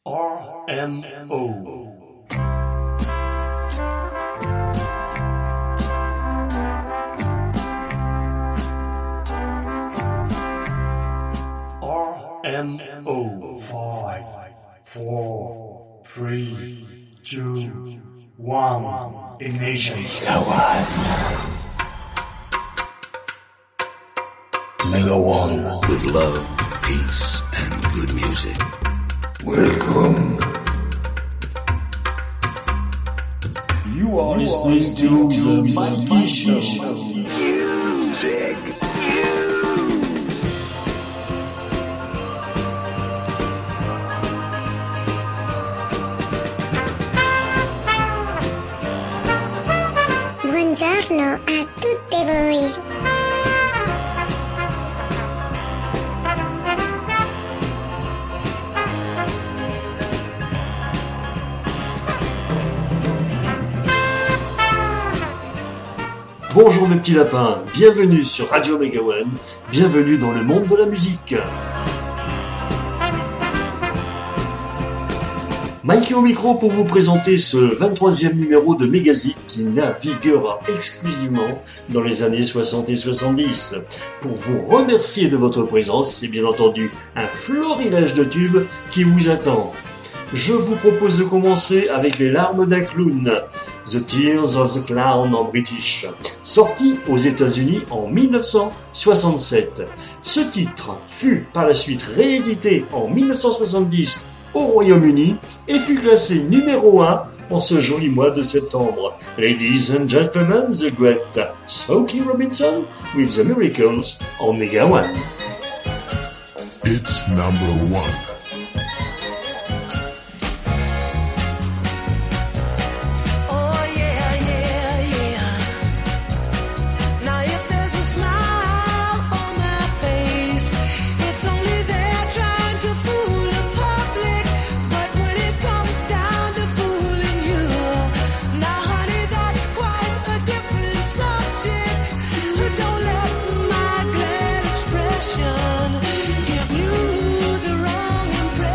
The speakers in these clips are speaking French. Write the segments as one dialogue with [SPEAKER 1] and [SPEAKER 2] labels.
[SPEAKER 1] RMO. RMO. 5, 4, 3, 2, 1. Ignition. Mega One.
[SPEAKER 2] With love, peace, and good music.
[SPEAKER 1] Welcome. You are listening to the Mikey Show.
[SPEAKER 2] Music.
[SPEAKER 3] Buongiorno a tutti voi.
[SPEAKER 1] Bonjour mes petits lapins, bienvenue sur Radio Mega One, bienvenue dans le monde de la musique. Mikey au micro pour vous présenter ce 23e numéro de Megazik qui naviguera exclusivement dans les années 60 et 70. Pour vous remercier de votre présence, c'est bien entendu un florilège de tubes qui vous attend. Je vous propose de commencer avec Les larmes d'un clown, The Tears of the Clown en british, sorti aux États-Unis en 1967. Ce titre fut par la suite réédité en 1970 au Royaume-Uni et fut classé numéro 1 en ce joli mois de septembre. Ladies and gentlemen, the great Smokey Robinson with The Miracles en Mega One.
[SPEAKER 4] It's number one.
[SPEAKER 5] Give you the wrong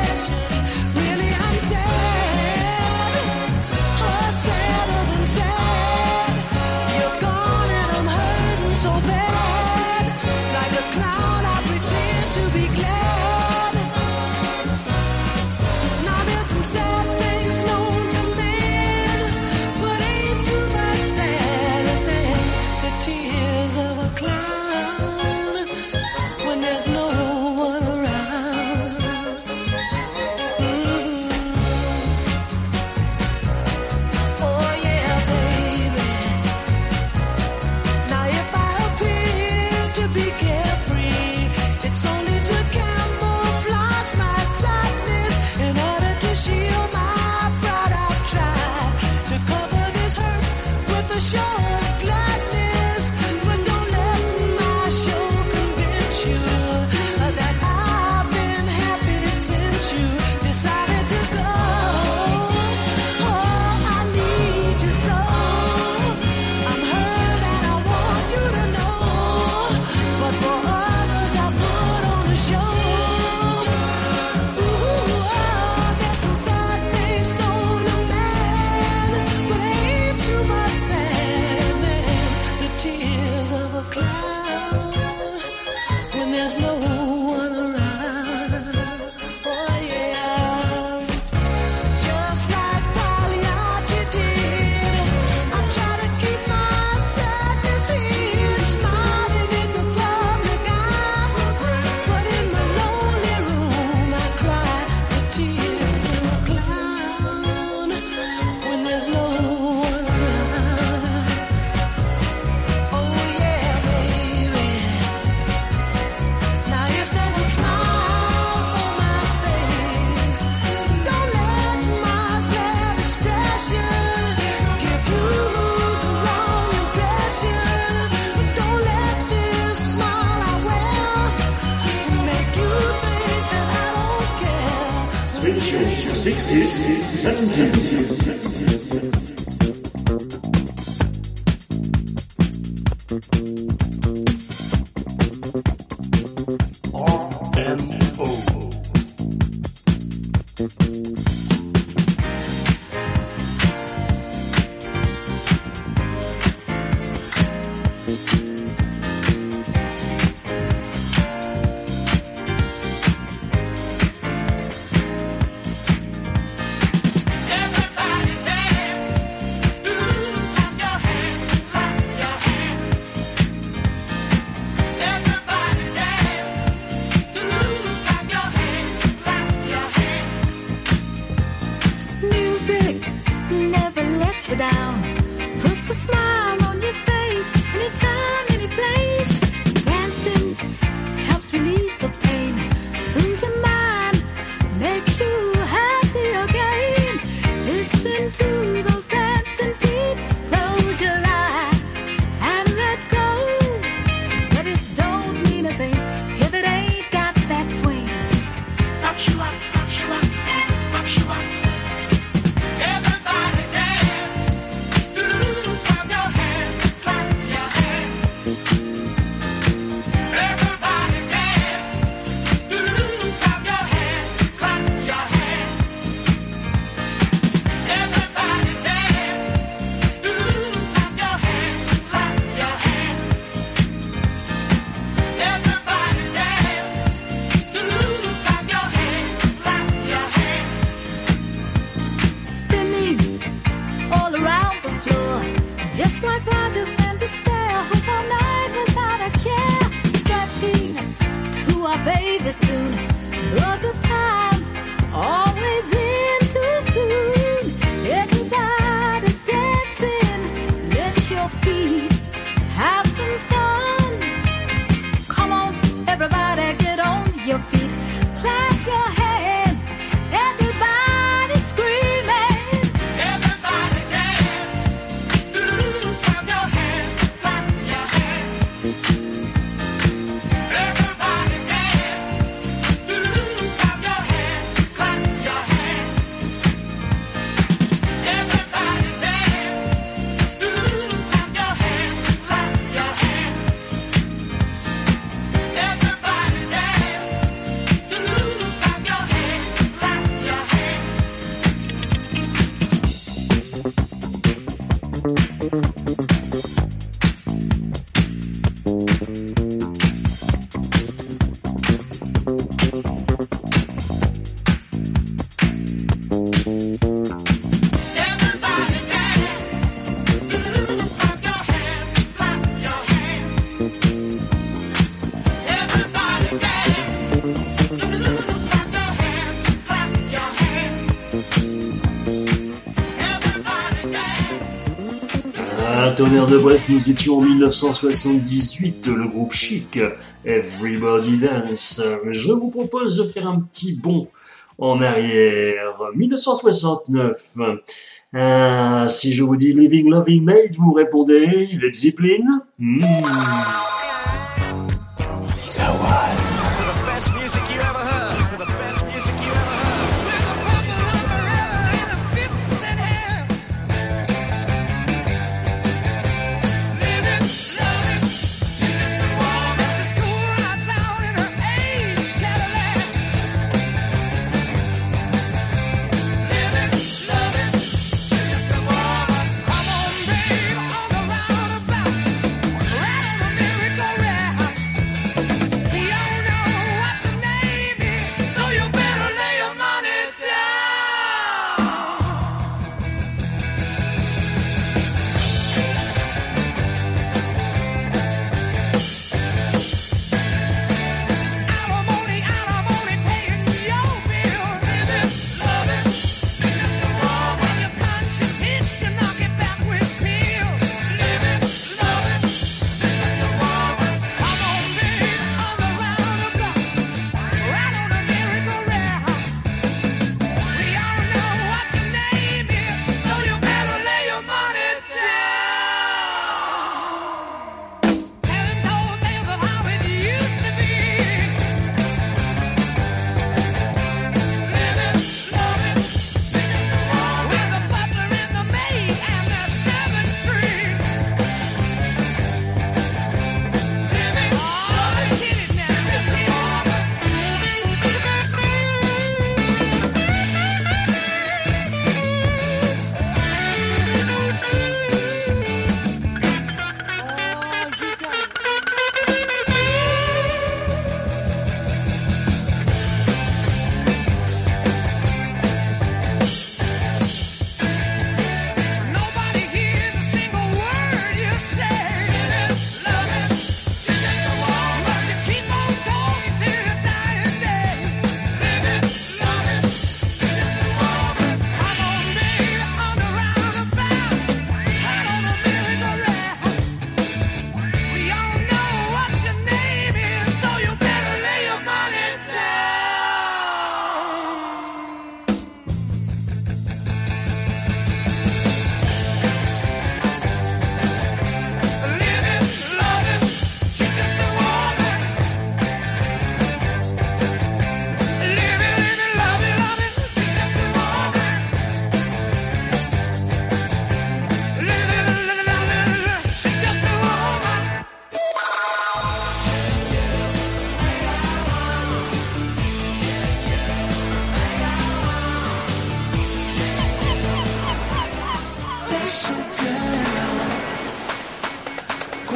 [SPEAKER 1] Switches, 60s, 70s. RMO. Tonnerre de Brest, nous étions en 1978, le groupe Chic, Everybody Dance. Je vous propose de faire un petit bond en arrière. 1969. Si je vous dis Living Loving Made, vous répondez Led Zeppelin.
[SPEAKER 5] Right on the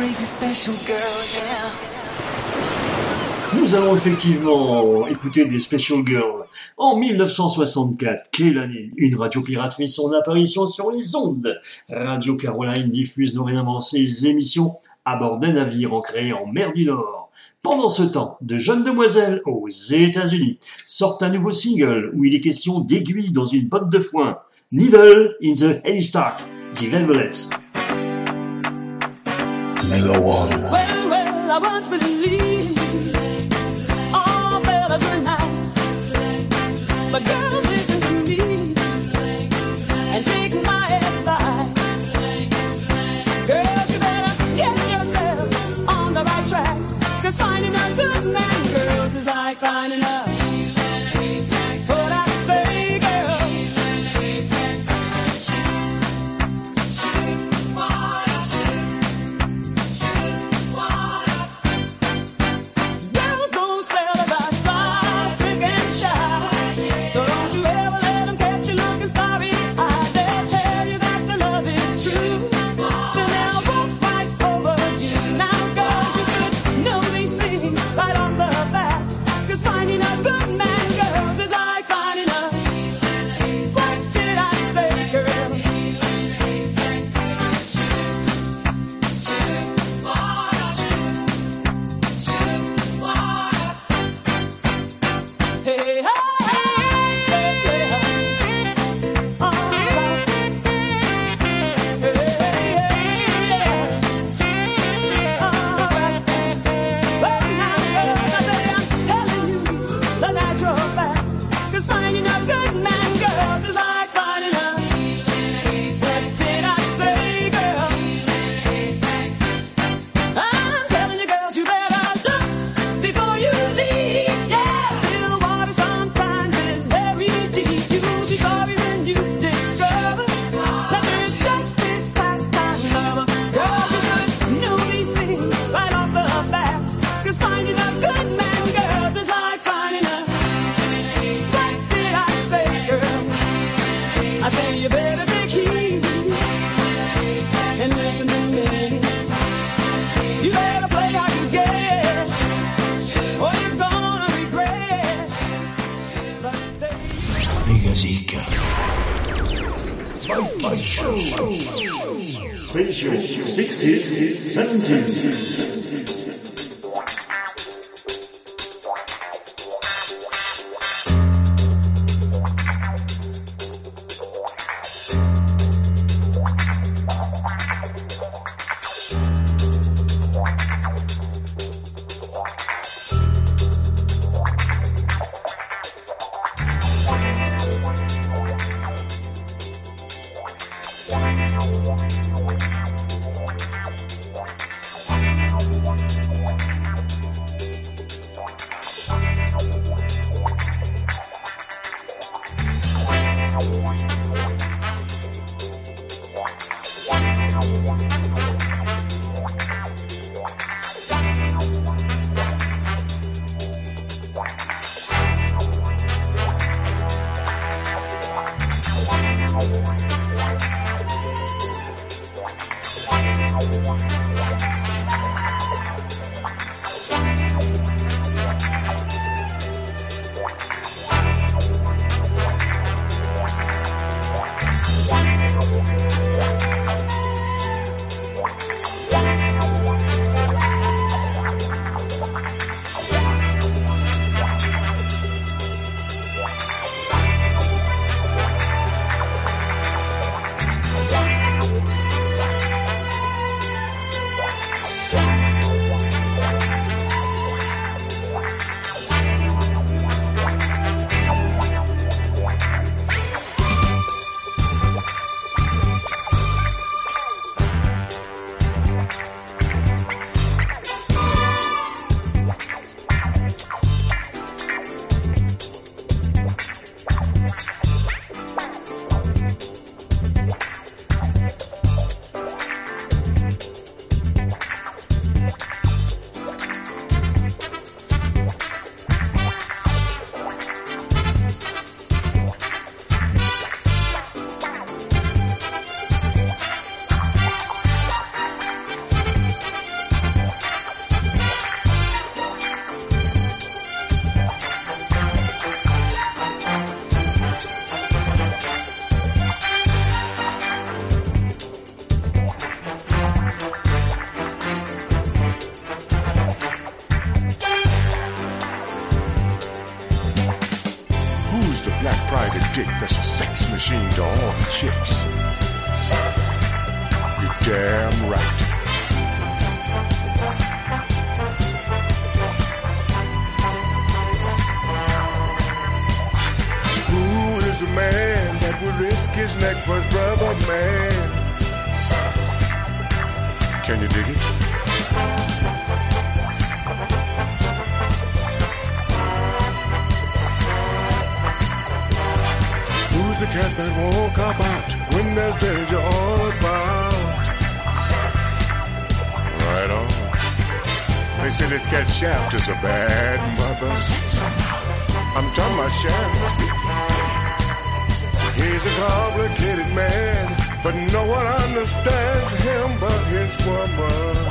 [SPEAKER 5] crazy special girl, yeah.
[SPEAKER 1] Nous allons effectivement écouter des Special Girls. En 1964, quelle année, une radio pirate fait son apparition sur les ondes. Radio Caroline diffuse dorénavant ses émissions à bord d'un navire ancré en mer du Nord. Pendant ce temps, de jeunes demoiselles aux États-Unis sortent un nouveau single où il est question d'aiguilles dans une botte de foin. Needle in the Haystack, The Velvets.
[SPEAKER 2] Number one.
[SPEAKER 5] Well, well, I once believed all fellas were nice, but girls listen to me and take my advice. Girls, you better get yourself on the right track, 'cause finding a good man, girls, is like finding a what I say, girls. Girls don't spell about size, thick and shy, so don't you ever let them catch you looking starry-eyed. They'll tell you that the love is true, then they'll walk right over you. Now, girls, you should know these things right off the bat, 'cause finding a good man, girls, is like finding a what did I say, girl? Hey, hey, hey, all right. Hey, all right. Well, now, girls, I say I'm telling you the natural facts, 'cause finding a good man, girls, is like finding a what did I say, girls? I'm telling you, girls, you better look before you leave. Yeah, still water sometimes is very deep. You'll be sorry when you discover that there's just this pastime lover. Girls, you should know these things right off the bat, 'cause finding a good man, girls, is like finding a what did I say, girl? I say you better take heed and listen to me. You better play how you get, or you're gonna regret. But they
[SPEAKER 2] Megazika.
[SPEAKER 1] Special 60s, 70s.
[SPEAKER 4] chick that's a sex machine to all the chicks. You're damn right. Who is the man that would risk his neck for his brother, man? Can you dig it? Who's the cat that won't cop out when there's danger all about? Right on. They say this cat Shaft is a bad mother. I'm talking about Shaft. He's a complicated man, but no one understands him but his woman.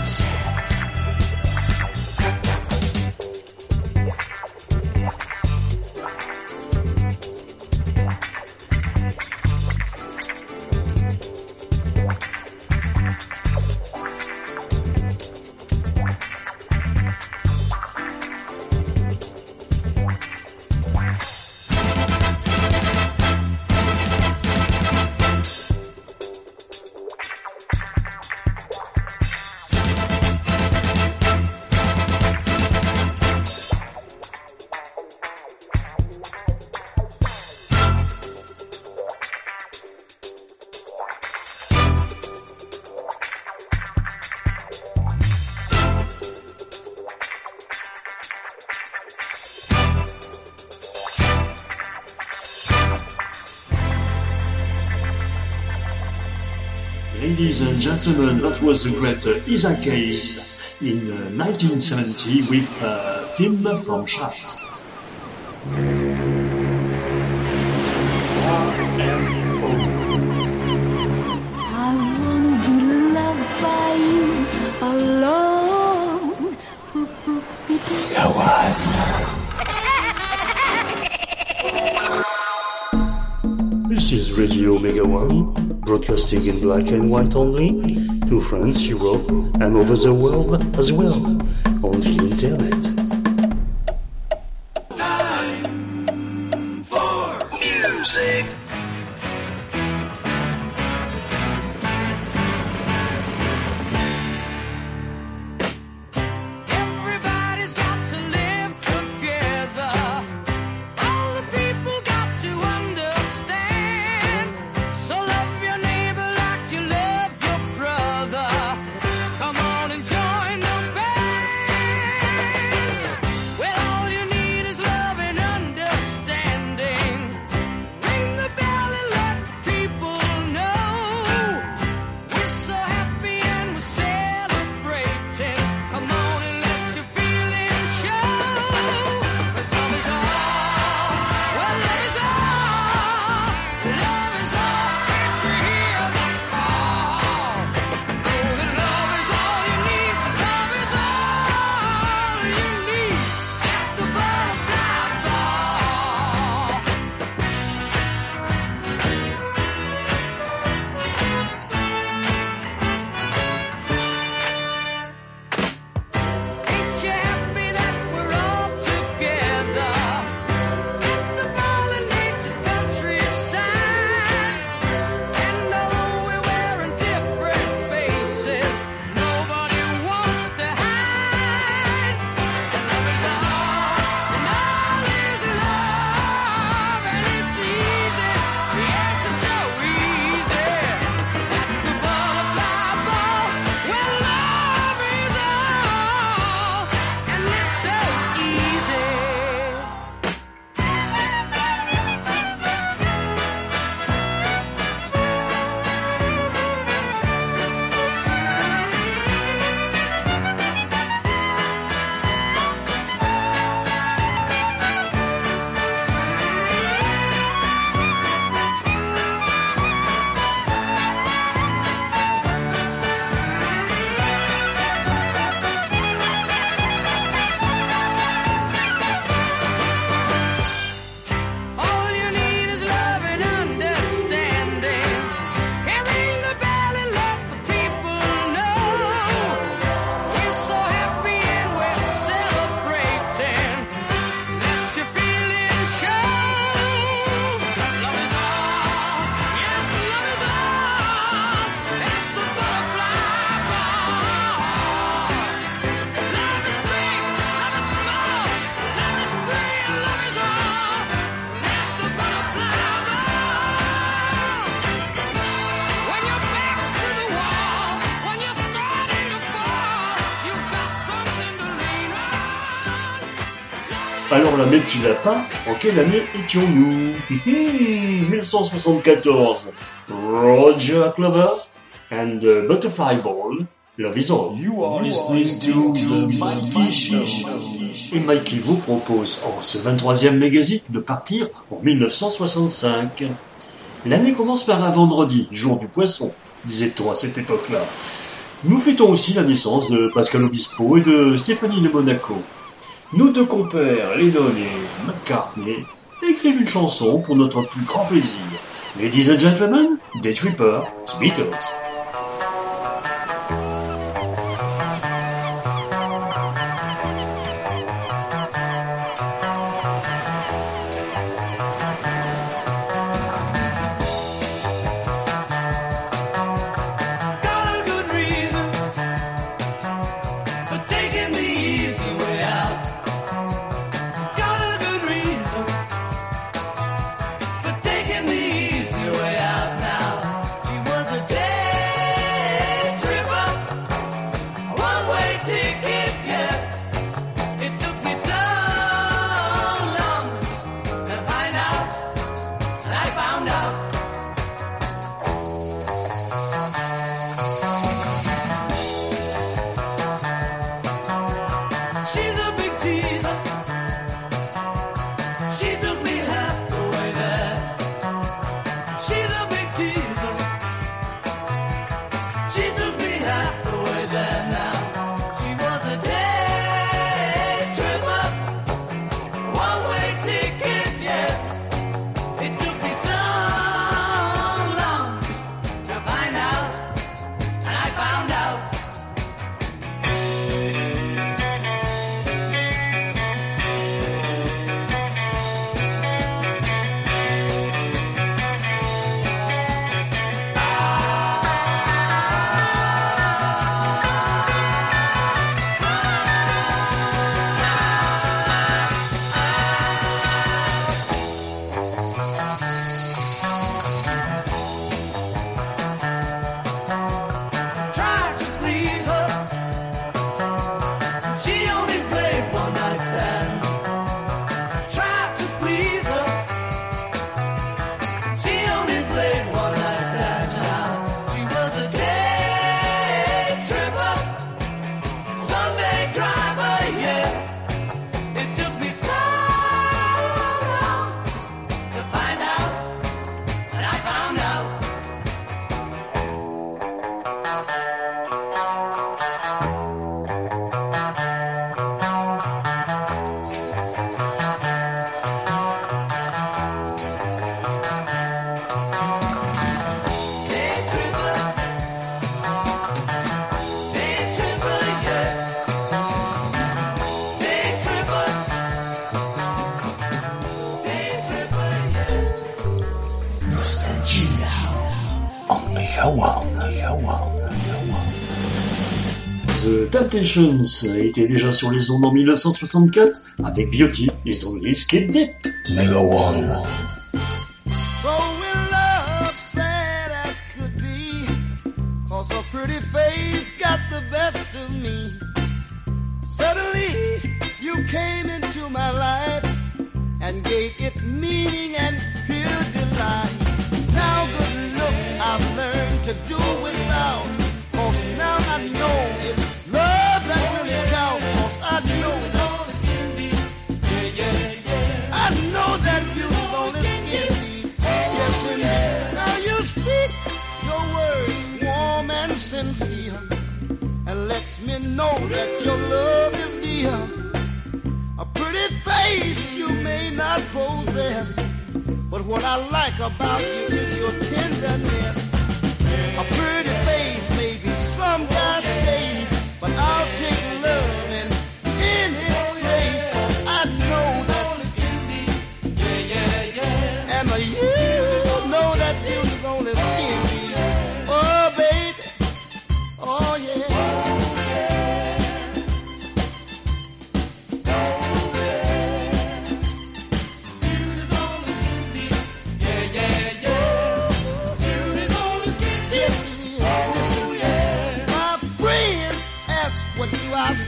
[SPEAKER 1] Ladies and gentlemen, that was the great Isaac Hayes in 1970 with a film from Shaft.
[SPEAKER 6] I wanna be loved by you alone.
[SPEAKER 2] Go on.
[SPEAKER 1] This is Radio Omega One, broadcasting in black and white only, to France, Europe, and over the world as well, on the internet.
[SPEAKER 5] Time for music. Everybody's got to live together. All the people got to understand. So love your neighbor like you love your brother. Come on and join the band. Well, all you need is love and understanding. Ring the bell
[SPEAKER 1] Alors la métude à part, en quelle année étions-nous? 1974. Roger Clover and the Butterfly Ball. Love is all. You are listening to the Mikey Show. Et Mikey vous propose en ce 23e magazine de partir en 1965. L'année commence par un vendredi, jour du poisson, disait-on à cette époque-là. Nous fêtons aussi la naissance de Pascal Obispo et de Stéphanie de Monaco. Nos deux compères, Lennon et McCartney, écrivent une chanson pour notre plus grand plaisir. Ladies and gentlemen, Day Tripper, The Beatles. The Temptations était déjà sur les ondes en 1964 avec Beauty is Only Skin Deep. Mega One.
[SPEAKER 7] So in love, sad as could be, 'cause her pretty face got the best of me. Suddenly, you came into my life and gave it meaning and pure delight. Now good looks I've learned to do without, 'cause now I know it's love that really counts, 'cause I know that I know that beauty's on its skin deep. Yes, indeed. Now you speak your words warm and sincere, and lets me know that your love is dear. A pretty face you may not possess, but what I like about you is your tenderness. A pretty face may be some guy's taste, but I'll take love and in its place, 'cause I know that. And you know that beauty's on his skin deep. Oh, baby. Oh, yeah. I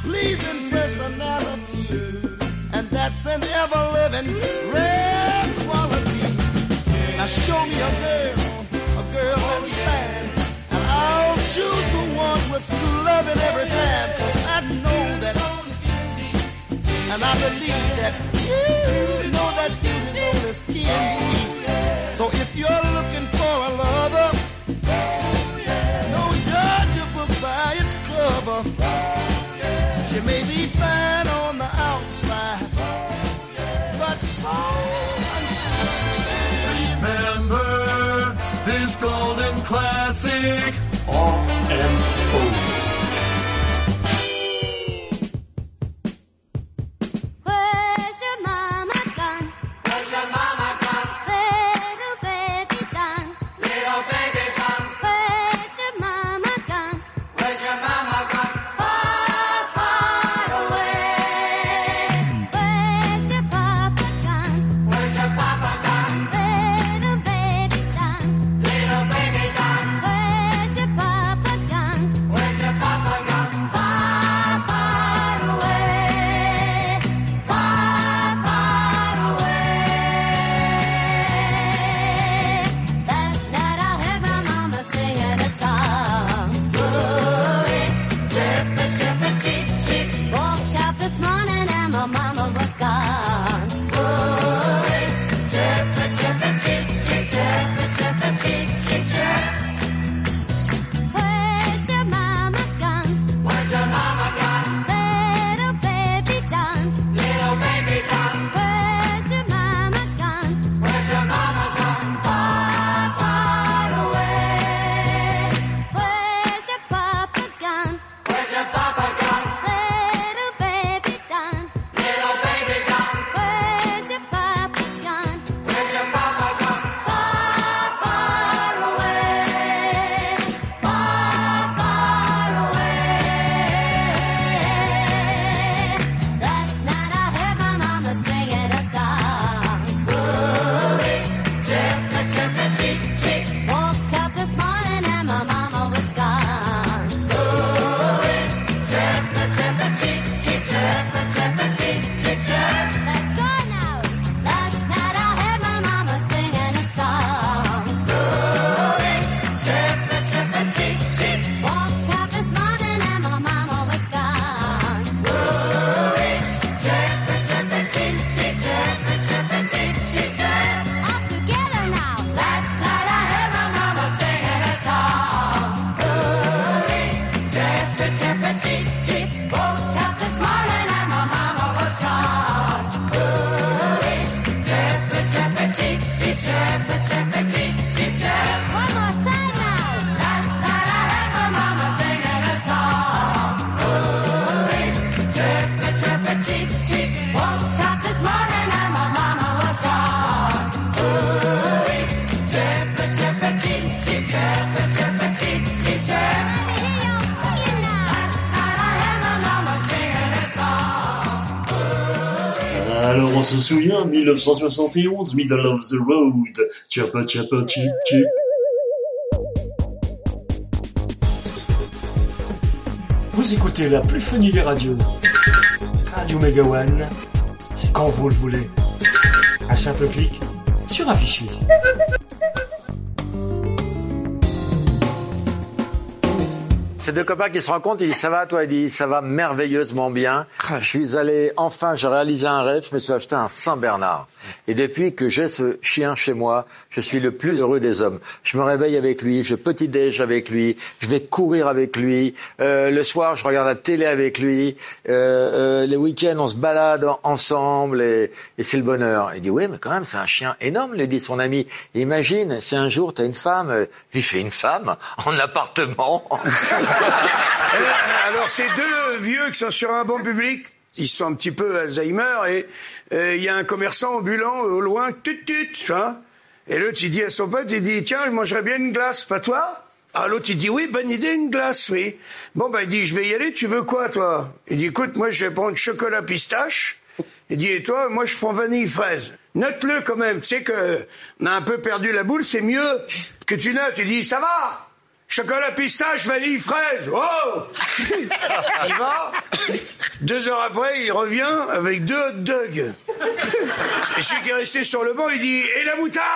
[SPEAKER 7] pleasing personality, and that's an ever-living rare quality. Now show me a girl that's fine, and I'll choose the one with true loving every time, 'cause I know that, and I believe that you know that beauty's only skin deep. So if you're looking for a lover, don't judge a book by its cover. She may be fine on the outside, but so unsure.
[SPEAKER 8] Remember this golden classic.
[SPEAKER 1] R.M.O.
[SPEAKER 6] Where's your mama gone?
[SPEAKER 5] Where's your mama gone?
[SPEAKER 6] Little baby gone.
[SPEAKER 5] Little baby gone.
[SPEAKER 6] Where's your mama gone?
[SPEAKER 5] Where's your mama gone?
[SPEAKER 6] Far, far away. Where's your papa gone?
[SPEAKER 5] Where's your papa gone?
[SPEAKER 6] Little baby gone.
[SPEAKER 5] Little baby gone.
[SPEAKER 6] Where's your papa gone?
[SPEAKER 5] Where's your papa gone?
[SPEAKER 6] Far, far away. Far, far away. Last night I heard my mama singing a song. Ooh, chirpa, chirpa, cheep, cheep. Woke up this morning and my mama was gone. Ooh, chirpa, chirpa, cheep, cheep, chirpa, chirpa, cheep, cheep, chirp. Where's your mama gone?
[SPEAKER 5] Where's your mama gone?
[SPEAKER 6] Little baby gone.
[SPEAKER 5] Little baby gone.
[SPEAKER 6] Where's your mama gone?
[SPEAKER 5] Where's your mama gone?
[SPEAKER 6] Far, far away. Where's your papa gone?
[SPEAKER 5] Where's your papa gone?
[SPEAKER 6] Little baby gone.
[SPEAKER 5] Little baby gone.
[SPEAKER 6] Where's your papa gone?
[SPEAKER 5] Where's your papa gone?
[SPEAKER 6] Far, far away. Far, far away. Last night I heard my mama singing a song. Ooh, chirpa, chirpa, cheep, cheep. Woke up this morning and my mama was gone. Ooh, chirpa, chirpa, cheep, cheep, chirpa, chirpa, cheep, cheep, chirp. Let's go now. Last night I heard my mama singing a song. Ooh, chirpa, chirpa, cheep, cheep. Woke up this morning and my mama was gone. Ooh, chirpa, chirpa, cheep, cheep, chirpa, chirpa, cheep, cheep, chirp. All together now. Last night I heard my mama singing a song. Ooh, chirpa, chirpa, cheep, cheep. Woke up this morning and my mama was gone. Ooh, chirpa, chirpa, cheep, cheep, chirpa, chirpa, cheep, cheep, chirp. One more time now. Last night I heard my mama singing a song. Ooh, chirpa, chirpa, cheep, cheep. Woke up this morning and my mama was gone. Ooh, chirpa, chirpa, cheep, cheep, chirpa, chirpa, cheep, cheep, chirp. Let me hear you singing now. Last night I heard my mama singing a song.
[SPEAKER 1] Alors on se souvient, 1971, Middle of the Road, Chapa Chapa Chip Chip. Vous écoutez la plus funny des radios, Radio Mega One, c'est quand vous le voulez. Un simple clic sur un fichier.
[SPEAKER 9] Ces deux copains qui se rencontrent, ils disent « ça va toi ?» Il dit « ça va merveilleusement bien. Je suis allé, enfin j'ai réalisé un rêve, je me suis acheté un Saint-Bernard. Et depuis que j'ai ce chien chez moi, je suis le plus heureux des hommes. Je me réveille avec lui, je petit-déj avec lui, je vais courir avec lui, le soir je regarde la télé avec lui, les week-ends on se balade ensemble et c'est le bonheur. » Il dit « oui mais quand même c'est un chien énorme », lui dit son ami. Imagine si un jour t'as une femme, il fait une femme en appartement.
[SPEAKER 10] Alors, ces deux vieux qui sont sur un banc public, ils sont un petit peu Alzheimer et il y a un commerçant ambulant au loin, tu vois. Et l'autre, il dit à son pote, il dit, tiens, je mangerais bien une glace, pas toi? Ah, l'autre, il dit, oui, bonne idée, une glace, oui. Bon, il dit, je vais y aller, tu veux quoi, toi? Il dit, écoute, moi, je vais prendre chocolat pistache. Il dit, et toi, moi, je prends vanille fraise. Note-le quand même, tu sais que on a un peu perdu la boule, c'est mieux que tu notes. Il dit, ça va? Chocolat pistache, vanille fraise. Oh! Il va. 2 heures après, il revient avec 2 hot dogs. Et celui qui est resté sur le banc, il dit « Et la moutarde ?»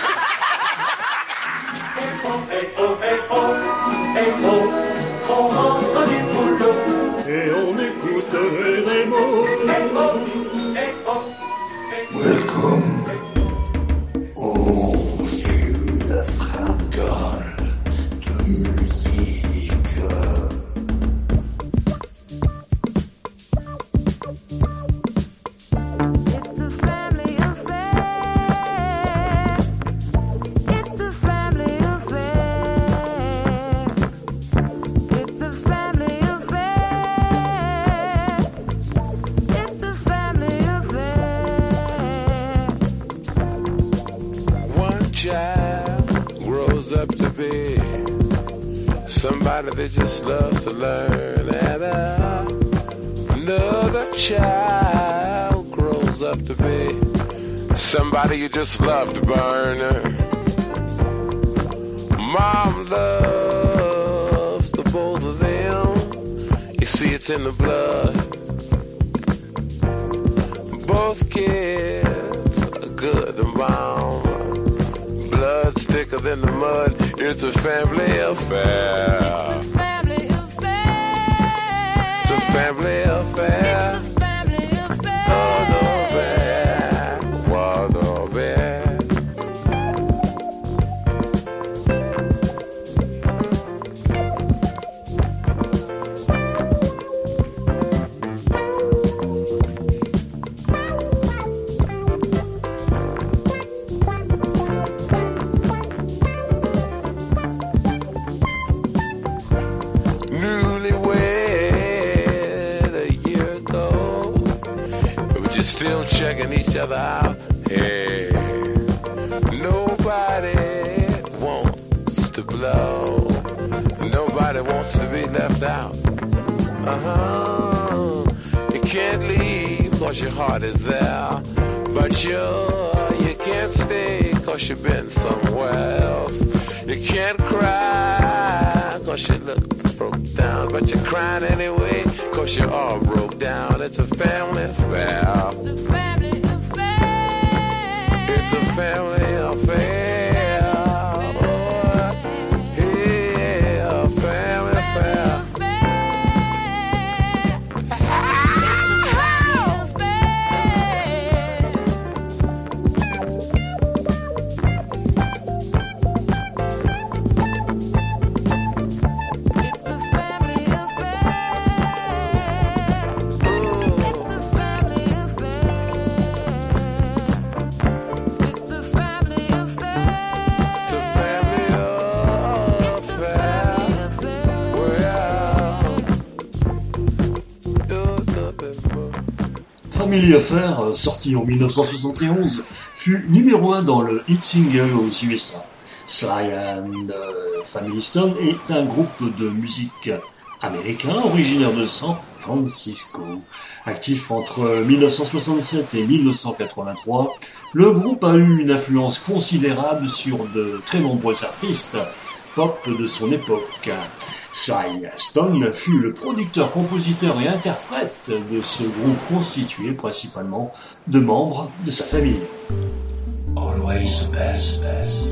[SPEAKER 1] Et on écoute les mots.
[SPEAKER 11] Welcome, oh vieux frangol de musique.
[SPEAKER 12] Somebody that just loves to learn, and another child grows up to be somebody you just love to burn. Mom loves the both of them. You see, it's in the blood. Both kids are good to mom. Blood's thicker than the mud. It's a family affair. It's a family affair. Oh, no bad. Oh, no bad. Still checking each other out. Hey, nobody wants to blow. Nobody wants to be left out. You can't leave cause your heart is there. But you can't stay cause you've been somewhere else. You can't cry cause you look broke down. But you're crying anyway cause you're all broke down. It's a family affair. It's a family affair. Oh, yeah, a family affair.
[SPEAKER 1] Family Affair, sorti en 1971, fut numéro 1 dans le hit single aux USA. Sly and Family Stone est un groupe de musique américain originaire de San Francisco. Actif entre 1967 et 1983, le groupe a eu une influence considérable sur de très nombreux artistes pop de son époque. Sly Stone fut le producteur, compositeur et interprète de ce groupe constitué principalement de membres de sa famille.
[SPEAKER 11] Always best,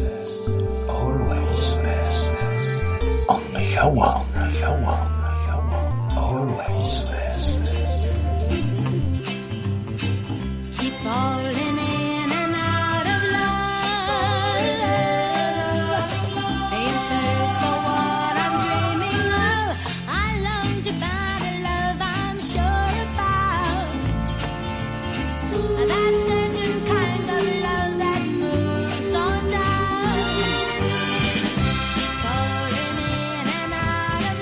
[SPEAKER 11] always best. Only go on, always best.
[SPEAKER 6] Keep falling in and out of love. In search for what I'm dreaming of. I long to find a love I'm sure about. That certain kind of love that moves on doubts. Falling in and out of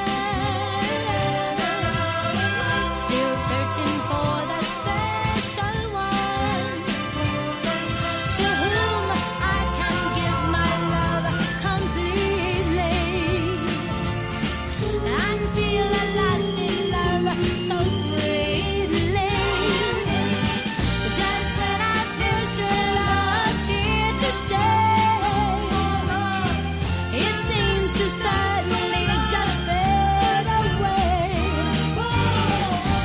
[SPEAKER 6] love. Still searching for that special one to whom I can give my love completely and feel a lasting love so sweetly. Just when I feel sure love's here to stay, it seems to suddenly just fade away.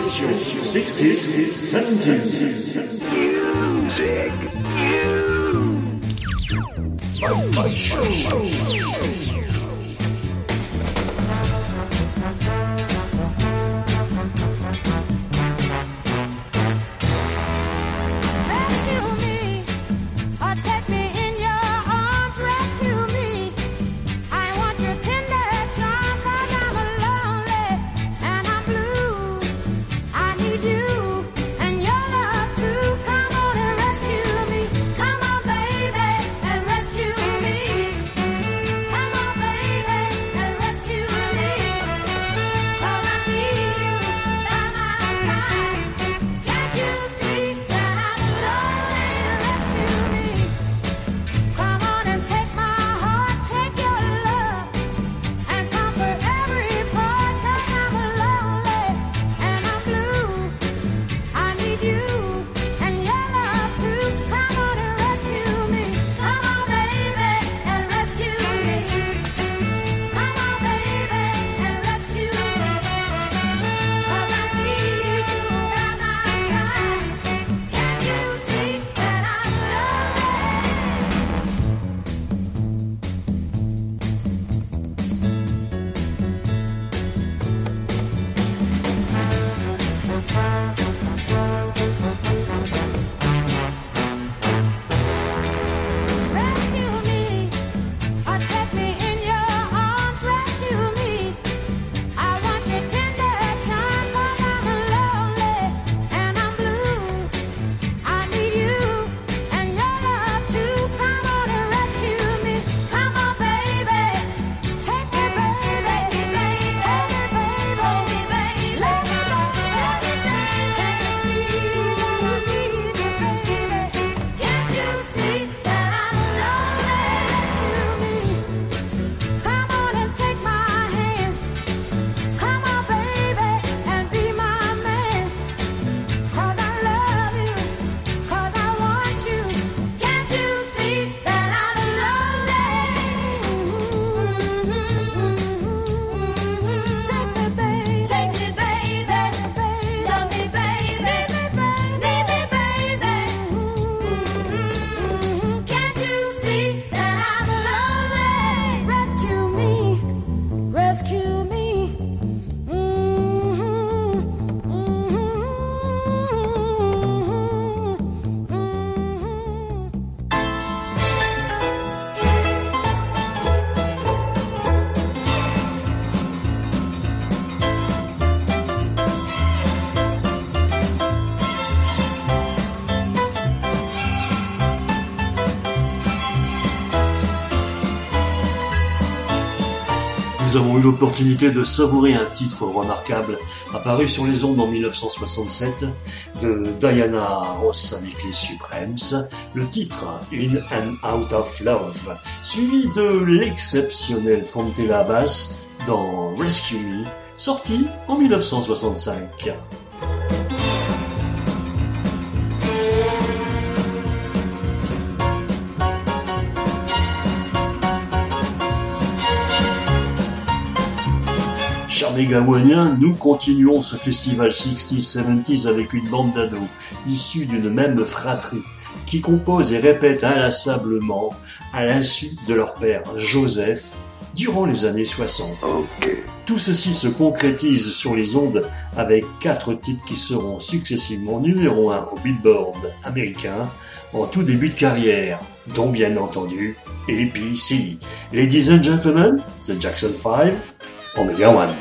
[SPEAKER 1] 60s, 70s.
[SPEAKER 11] Music. My show.
[SPEAKER 1] Nous avons eu l'opportunité de savourer un titre remarquable apparu sur les ondes en 1967 de Diana Ross avec les Supremes, le titre In and Out of Love, suivi de l'exceptionnel Fontella Bass dans Rescue Me, sorti en 1965. Chers Mégawaniens, nous continuons ce festival 60s-70s avec une bande d'ados issus d'une même fratrie qui composent et répètent inlassablement à l'insu de leur père Joseph durant les années 60. Tout ceci se concrétise sur les ondes avec 4 titres qui seront successivement numéro 1 au Billboard américain en tout début de carrière, dont bien entendu ABC. Ladies and gentlemen, the Jackson 5, Omega One.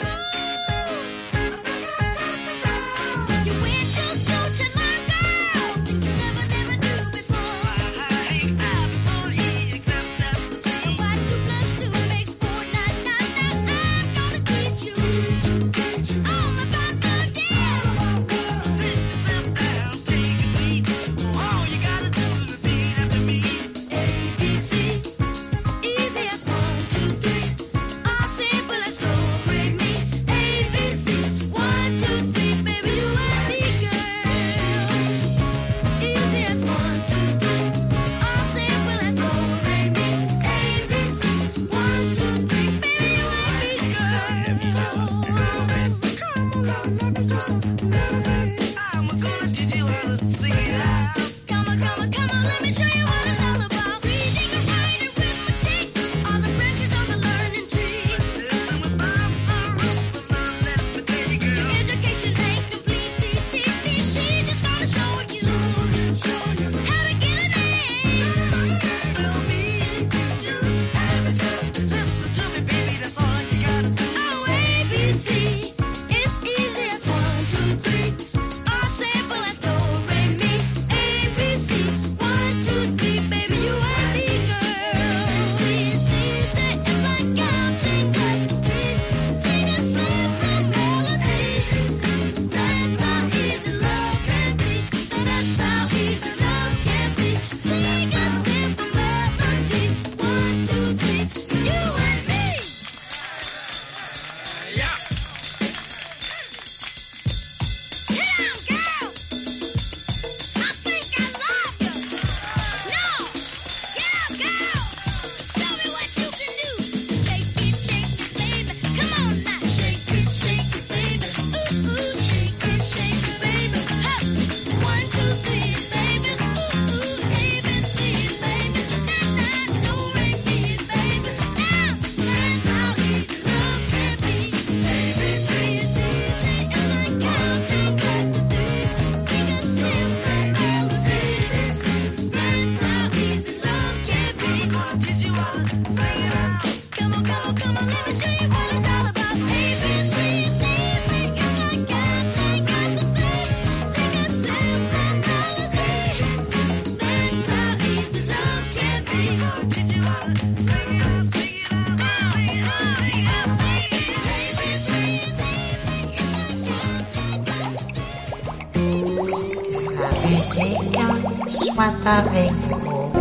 [SPEAKER 13] soit avec vous.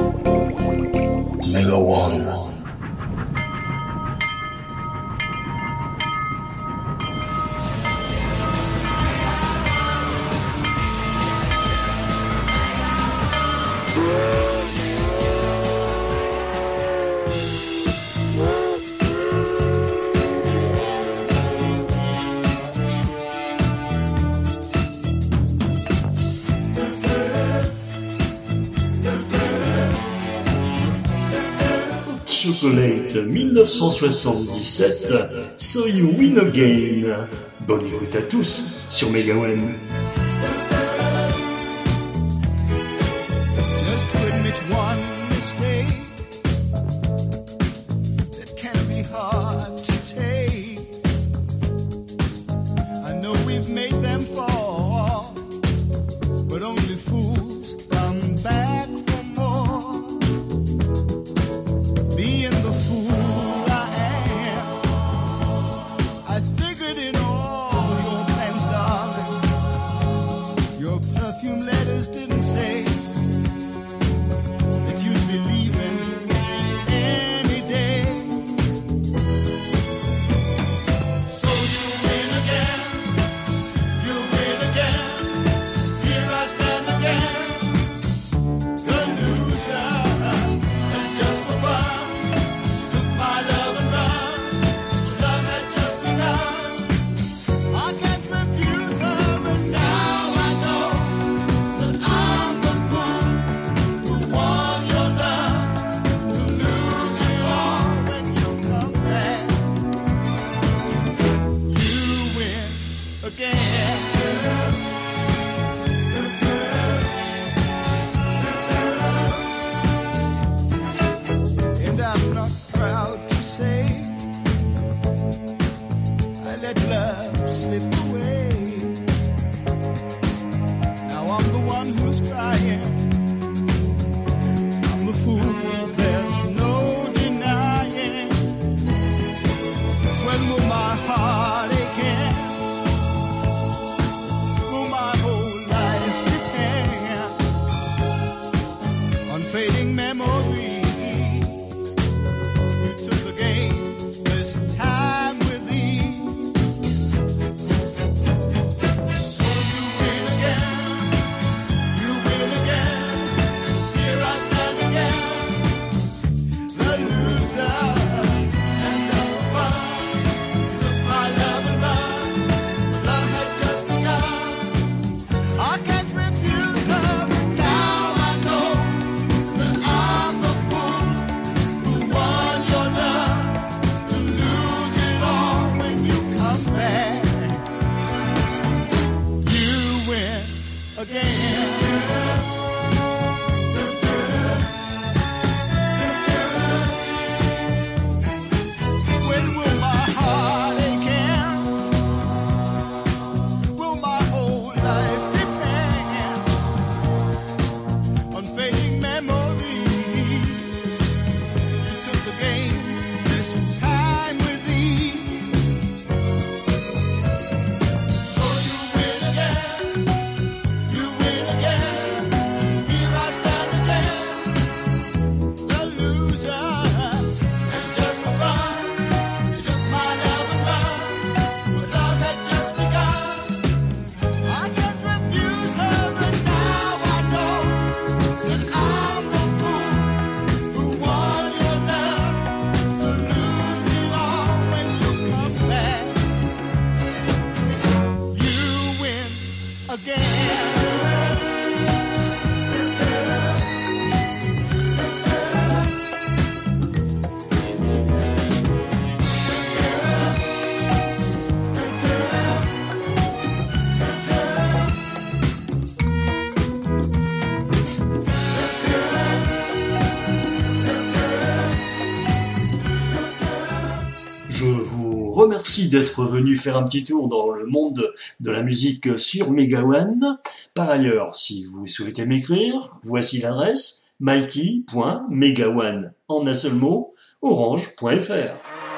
[SPEAKER 11] Mega One.
[SPEAKER 1] Chocolate 1977, So You Win Again. Bonne écoute à tous sur Mega One.
[SPEAKER 7] Just to admit one mistake that can be hard to take. I know we've made them fall, but only fools come back for more. Being the fool I am, I figured in all your plans, darling, your perfume letters didn't say that you'd be leaving any day. So you win again, here I stand again, good loser, and just for fun, took my love and run, love had just begun, I can't refuse her, and now I know that I'm the fool who won your love, to lose it all when you come back. You win again. And I'm not proud to say I let love slip away. Now I'm the one who's crying, I'm the fool, there's no denying. When will my heart again? Will my whole life depend on fading memories? You took the game this time with ease. So you win again, When will my heart again? Will my whole life depend on fading memories? You took the game this time with ease. So you win again, you win again. Here I stand again, the loser. And just for fun, you took my love and run. But love had just begun. I can't refuse her, and now I know that I'm the fool who won your love, to lose it all when you come back. You win again.
[SPEAKER 1] Je vous remercie d'être venu faire un petit tour dans le monde de la musique sur Megawan. Par ailleurs, si vous souhaitez m'écrire, voici l'adresse mikey.megawan en un seul mot, orange.fr.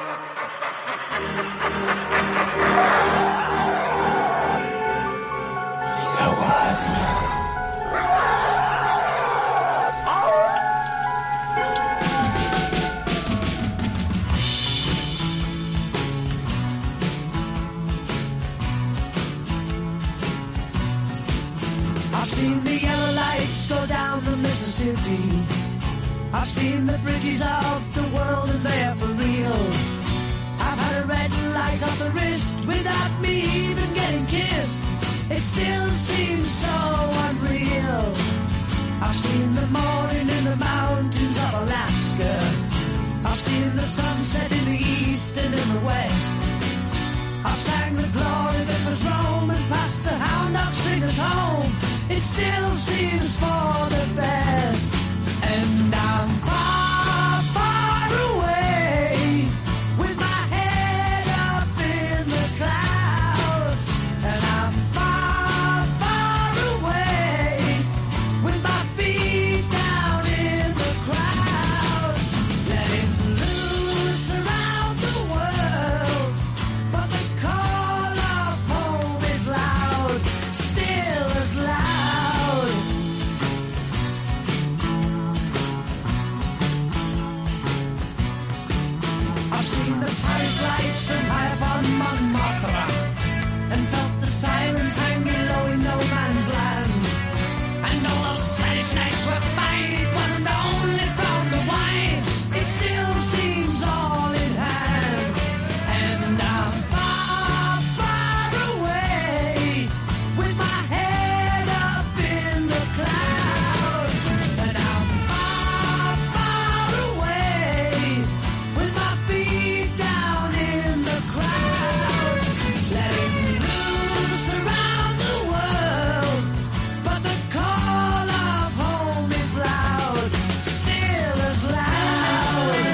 [SPEAKER 5] I've seen the yellow lights go down the Mississippi. I've seen the bridges of the world and they're for real. I've had a red light on the wrist without me even getting kissed. It still seems so unreal. I've seen the morning in the mountains of Alaska. I've seen the sunset in the east and in the west. I've sang the glory that was Rome and passed the hound dog singers home. It still seems for the best. And I'm far, far away with my head up in the clouds. And I'm far, far away with my feet down in the crowds. Letting loose around the world, but the call of home is loud, still as loud. I've seen the Paris lights from high upon Montmartre and felt the silence hang below in no man's land. And all those Spanish nights were fine, it wasn't only from the wine, it still seems all in hand. And I'm far, far away with my head up in the clouds. And I'm far, far away with my feet down in the crowds. Letting loose around the world, but the call of home is loud, still as loud.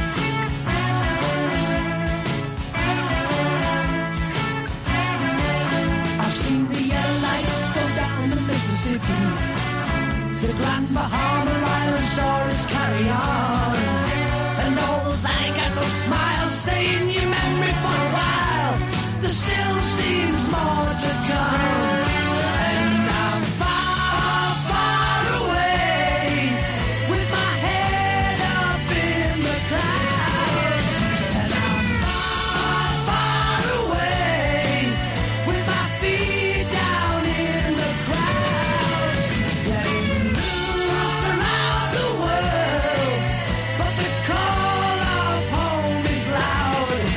[SPEAKER 5] I've seen the yellow lights go down the Mississippi. The Grand Bahama Island stories carry on. And all those alligator smiles stay in your memory for a while. There still seems more to come. And I'm far, far away with my head up in the clouds. And I'm far, far away with my feet down in the crowds. Letting loose around the world, but the call of home is loud,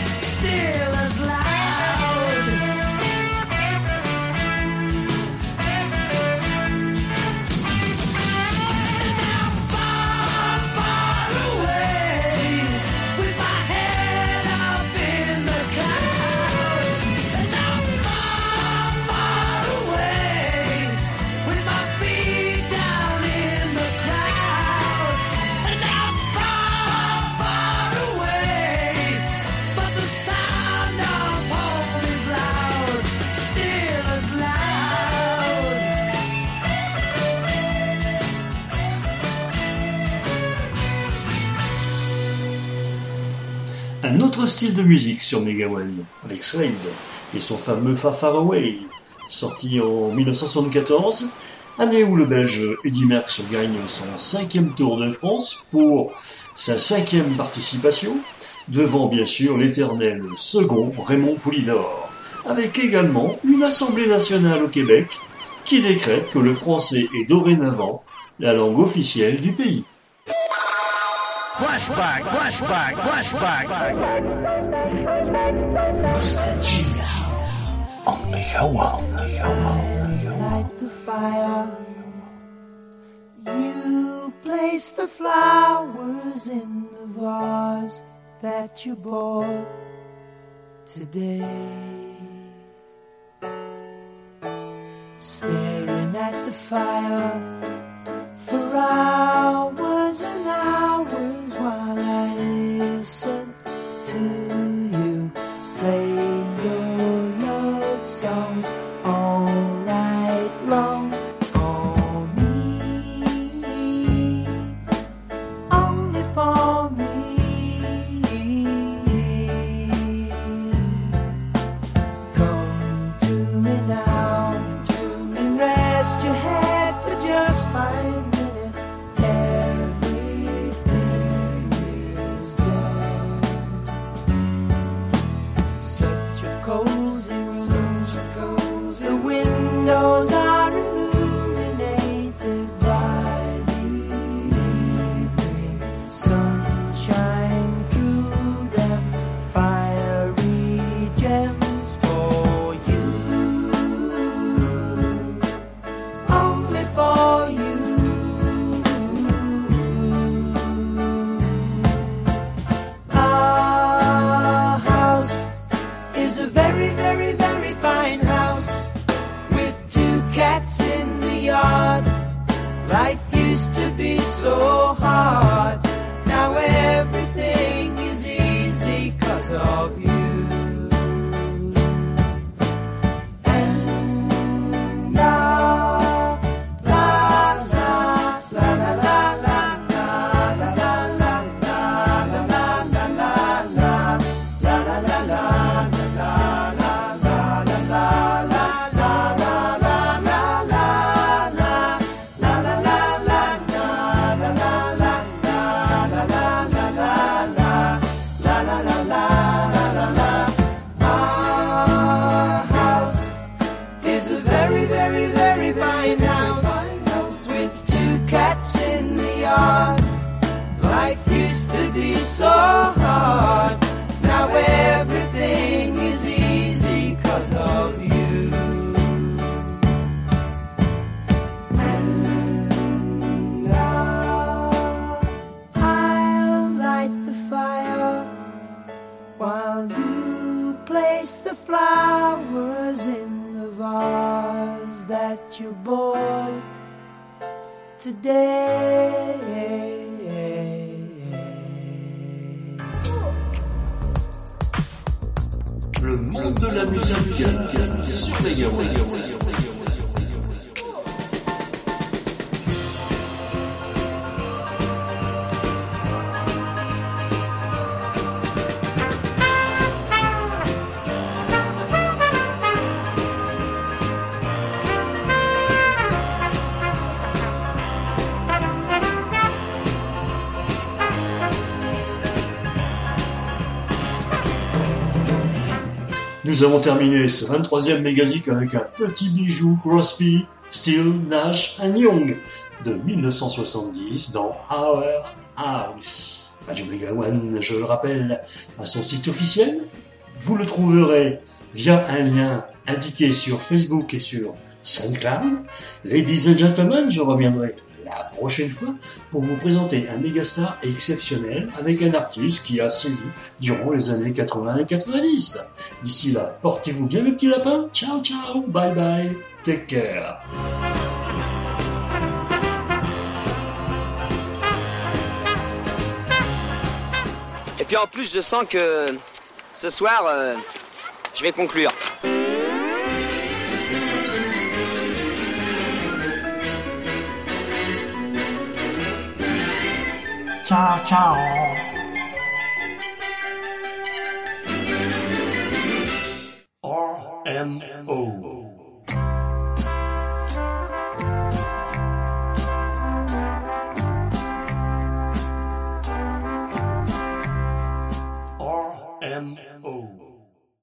[SPEAKER 1] autre style de musique sur Mega One, avec Slade et son fameux Far Far Away, sorti en 1974, année où le Belge Eddy Merckx gagne son 5e Tour de France pour sa 5e participation, devant bien sûr l'éternel second Raymond Poulidor, avec également une Assemblée nationale au Québec qui décrète que le français est dorénavant la langue officielle du pays.
[SPEAKER 14] Flashback, flashback, flashback.
[SPEAKER 11] Nostalgia on Mega One, Mega One, Mega One.
[SPEAKER 15] Light the fire. You place the flowers in the vase that you bought today. Staring at the fire for hours and hours while I listen to you play your love songs all night long. For me, only for me. Come to me now and rest your head for just 5 minutes. Everything is done. Such a cozy room. The windows are illuminated by the evening sunshine through them. Fiery gems for you, only for you. Our house is a very, very, very fine house with 2 cats in the yard. Life used to be so hard. Now everything is easy 'cause of you. And la la la la la la la la la la la la la la la la la Our house is a very, very, very fine house with 2 cats in the yard. Life used to be so hard. Now everything is easy 'cause of you. And I'll light the fire while you place the flowers in the vase that you bought today.
[SPEAKER 1] Le monde de la musique sur Mega One. Nous avons terminé ce 23e Megazik avec un petit bijou Crosby, Still, Nash & Young de 1970 dans Our House. Radio Mega One, je le rappelle, à son site officiel. Vous le trouverez via un lien indiqué sur Facebook et sur SoundCloud. Ladies and gentlemen, je reviendrai la prochaine fois pour vous présenter un mégastar exceptionnel avec un artiste qui a sévi durant les années 80 et 90. D'ici là, portez-vous bien mes petits lapins. Ciao ciao, bye bye, take care.
[SPEAKER 16] Et puis en plus, je sens que ce soir, je vais conclure.
[SPEAKER 13] Ciao, ciao.
[SPEAKER 1] M-O.